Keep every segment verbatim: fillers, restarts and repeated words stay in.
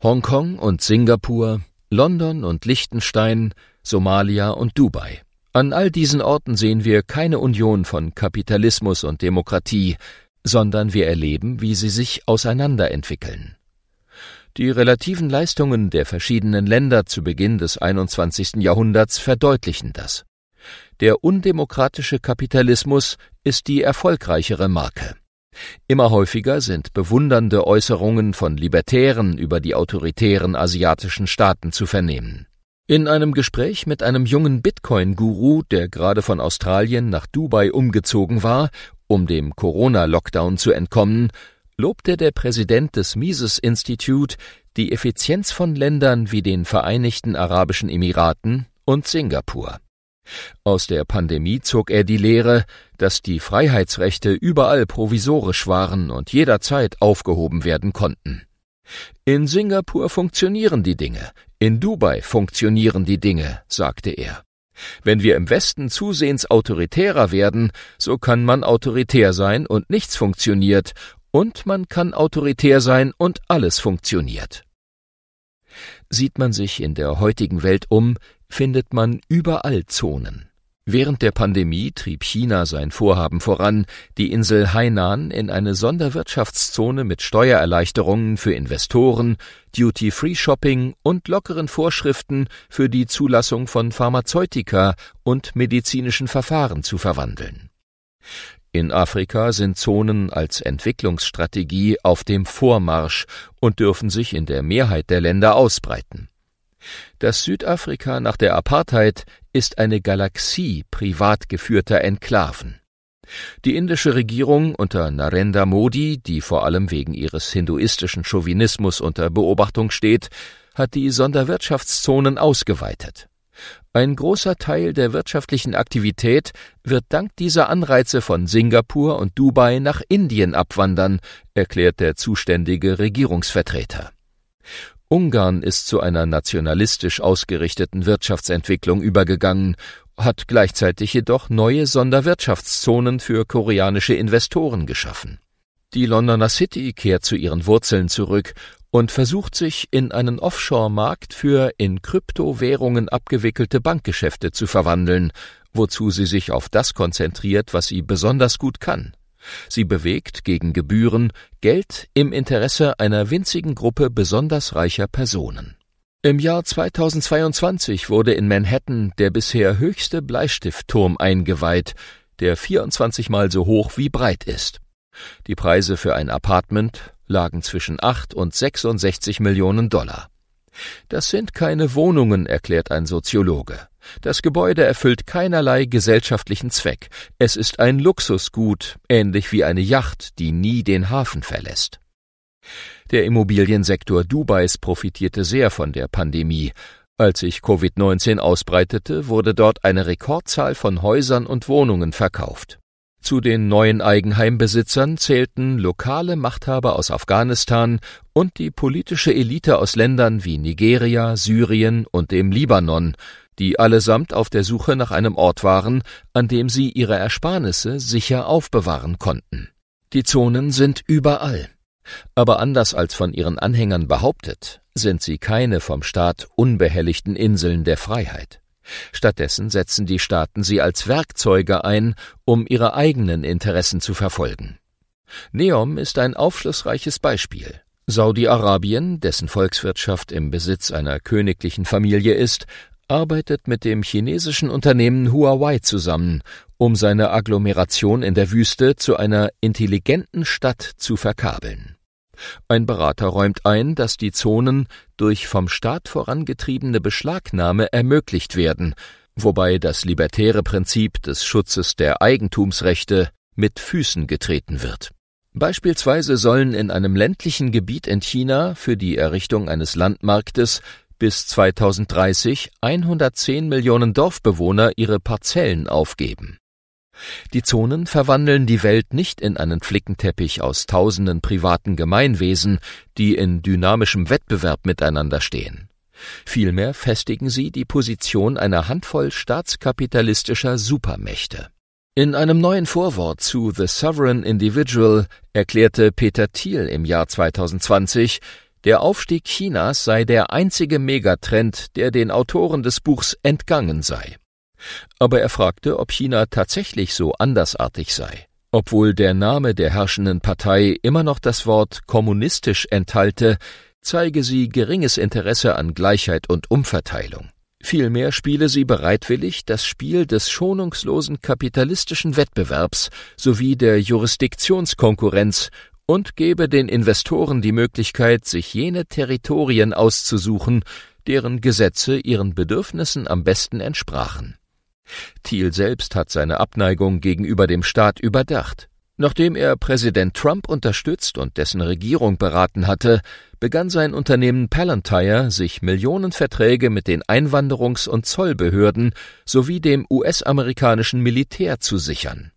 Hongkong und Singapur, London und Liechtenstein, Somalia und Dubai. An all diesen Orten sehen wir keine Union von Kapitalismus und Demokratie, sondern wir erleben, wie sie sich auseinanderentwickeln. Die relativen Leistungen der verschiedenen Länder zu Beginn des einundzwanzigsten Jahrhunderts verdeutlichen das. Der undemokratische Kapitalismus ist die erfolgreichere Marke. Immer häufiger sind bewundernde Äußerungen von Libertären über die autoritären asiatischen Staaten zu vernehmen. In einem Gespräch mit einem jungen Bitcoin-Guru, der gerade von Australien nach Dubai umgezogen war, um dem Corona-Lockdown zu entkommen, lobte der Präsident des Mises Institute die Effizienz von Ländern wie den Vereinigten Arabischen Emiraten und Singapur. Aus der Pandemie zog er die Lehre, dass die Freiheitsrechte überall provisorisch waren und jederzeit aufgehoben werden konnten. In Singapur funktionieren die Dinge, in Dubai funktionieren die Dinge, sagte er. Wenn wir im Westen zusehends autoritärer werden, so kann man autoritär sein und nichts funktioniert, und man kann autoritär sein und alles funktioniert. Sieht man sich in der heutigen Welt um, findet man überall Zonen. Während der Pandemie trieb China sein Vorhaben voran, die Insel Hainan in eine Sonderwirtschaftszone mit Steuererleichterungen für Investoren, Duty-Free-Shopping und lockeren Vorschriften für die Zulassung von Pharmazeutika und medizinischen Verfahren zu verwandeln. In Afrika sind Zonen als Entwicklungsstrategie auf dem Vormarsch und dürfen sich in der Mehrheit der Länder ausbreiten. Das Südafrika nach der Apartheid ist eine Galaxie privat geführter Enklaven. Die indische Regierung unter Narendra Modi, die vor allem wegen ihres hinduistischen Chauvinismus unter Beobachtung steht, hat die Sonderwirtschaftszonen ausgeweitet. Ein großer Teil der wirtschaftlichen Aktivität wird dank dieser Anreize von Singapur und Dubai nach Indien abwandern, erklärt der zuständige Regierungsvertreter. Ungarn ist zu einer nationalistisch ausgerichteten Wirtschaftsentwicklung übergegangen, hat gleichzeitig jedoch neue Sonderwirtschaftszonen für koreanische Investoren geschaffen. Die Londoner City kehrt zu ihren Wurzeln zurück und versucht sich in einen Offshore-Markt für in Kryptowährungen abgewickelte Bankgeschäfte zu verwandeln, wozu sie sich auf das konzentriert, was sie besonders gut kann. Sie bewegt gegen Gebühren Geld im Interesse einer winzigen Gruppe besonders reicher Personen. Im Jahr zweitausendzweiundzwanzig wurde in Manhattan der bisher höchste Bleistiftturm eingeweiht, der vierundzwanzig Mal so hoch wie breit ist. Die Preise für ein Apartment lagen zwischen acht und sechsundsechzig Millionen Dollar. Das sind keine Wohnungen, erklärt ein Soziologe. Das Gebäude erfüllt keinerlei gesellschaftlichen Zweck. Es ist ein Luxusgut, ähnlich wie eine Yacht, die nie den Hafen verlässt. Der Immobiliensektor Dubais profitierte sehr von der Pandemie. Als sich Covid neunzehn ausbreitete, wurde dort eine Rekordzahl von Häusern und Wohnungen verkauft. Zu den neuen Eigenheimbesitzern zählten lokale Machthaber aus Afghanistan und die politische Elite aus Ländern wie Nigeria, Syrien und dem Libanon, die allesamt auf der Suche nach einem Ort waren, an dem sie ihre Ersparnisse sicher aufbewahren konnten. Die Zonen sind überall. Aber anders als von ihren Anhängern behauptet, sind sie keine vom Staat unbehelligten Inseln der Freiheit. Stattdessen setzen die Staaten sie als Werkzeuge ein, um ihre eigenen Interessen zu verfolgen. Neom ist ein aufschlussreiches Beispiel. Saudi-Arabien, dessen Volkswirtschaft im Besitz einer königlichen Familie ist, arbeitet mit dem chinesischen Unternehmen Huawei zusammen, um seine Agglomeration in der Wüste zu einer intelligenten Stadt zu verkabeln. Ein Berater räumt ein, dass die Zonen durch vom Staat vorangetriebene Beschlagnahme ermöglicht werden, wobei das libertäre Prinzip des Schutzes der Eigentumsrechte mit Füßen getreten wird. Beispielsweise sollen in einem ländlichen Gebiet in China für die Errichtung eines Landmarktes bis zweitausenddreißig hundertzehn Millionen Dorfbewohner ihre Parzellen aufgeben. Die Zonen verwandeln die Welt nicht in einen Flickenteppich aus tausenden privaten Gemeinwesen, die in dynamischem Wettbewerb miteinander stehen. Vielmehr festigen sie die Position einer Handvoll staatskapitalistischer Supermächte. In einem neuen Vorwort zu The Sovereign Individual erklärte Peter Thiel im Jahr zweitausendzwanzig, Der Aufstieg Chinas sei der einzige Megatrend, der den Autoren des Buchs entgangen sei. Aber er fragte, ob China tatsächlich so andersartig sei. Obwohl der Name der herrschenden Partei immer noch das Wort kommunistisch enthalte, zeige sie geringes Interesse an Gleichheit und Umverteilung. Vielmehr spiele sie bereitwillig das Spiel des schonungslosen kapitalistischen Wettbewerbs sowie der Jurisdiktionskonkurrenz und gebe den Investoren die Möglichkeit, sich jene Territorien auszusuchen, deren Gesetze ihren Bedürfnissen am besten entsprachen. Thiel selbst hat seine Abneigung gegenüber dem Staat überdacht. Nachdem er Präsident Trump unterstützt und dessen Regierung beraten hatte, begann sein Unternehmen Palantir, sich Millionenverträge mit den Einwanderungs- und Zollbehörden sowie dem U S-amerikanischen Militär zu sichern.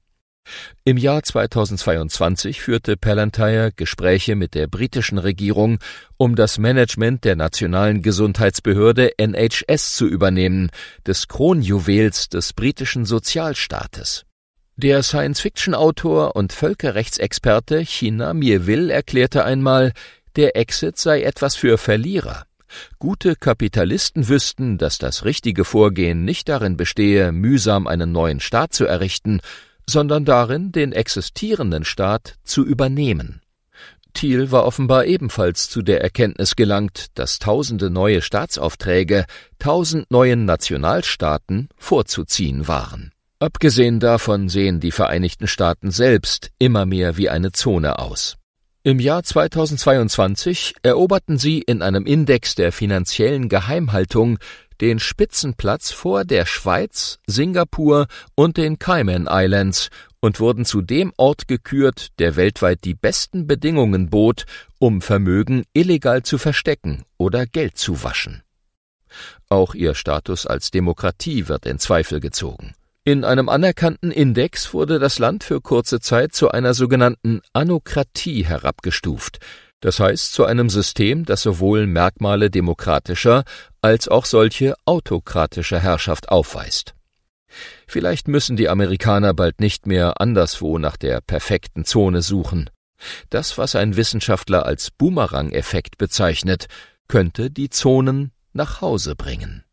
Im Jahr zweitausendzweiundzwanzig führte Palantir Gespräche mit der britischen Regierung, um das Management der nationalen Gesundheitsbehörde N H S zu übernehmen, des Kronjuwels des britischen Sozialstaates. Der Science-Fiction-Autor und Völkerrechtsexperte China Miéville erklärte einmal, der Exit sei etwas für Verlierer. Gute Kapitalisten wüssten, dass das richtige Vorgehen nicht darin bestehe, mühsam einen neuen Staat zu errichten, sondern darin, den existierenden Staat zu übernehmen. Thiel war offenbar ebenfalls zu der Erkenntnis gelangt, dass tausende neue Staatsaufträge, tausend neuen Nationalstaaten vorzuziehen waren. Abgesehen davon sehen die Vereinigten Staaten selbst immer mehr wie eine Zone aus. Im Jahr zweitausendzweiundzwanzig eroberten sie in einem Index der finanziellen Geheimhaltung den Spitzenplatz vor der Schweiz, Singapur und den Cayman Islands und wurden zu dem Ort gekürt, der weltweit die besten Bedingungen bot, um Vermögen illegal zu verstecken oder Geld zu waschen. Auch ihr Status als Demokratie wird in Zweifel gezogen. In einem anerkannten Index wurde das Land für kurze Zeit zu einer sogenannten Anokratie herabgestuft, das heißt zu einem System, das sowohl Merkmale demokratischer als auch solche autokratischer Herrschaft aufweist. Vielleicht müssen die Amerikaner bald nicht mehr anderswo nach der perfekten Zone suchen. Das, was ein Wissenschaftler als Boomerang-Effekt bezeichnet, könnte die Zonen nach Hause bringen.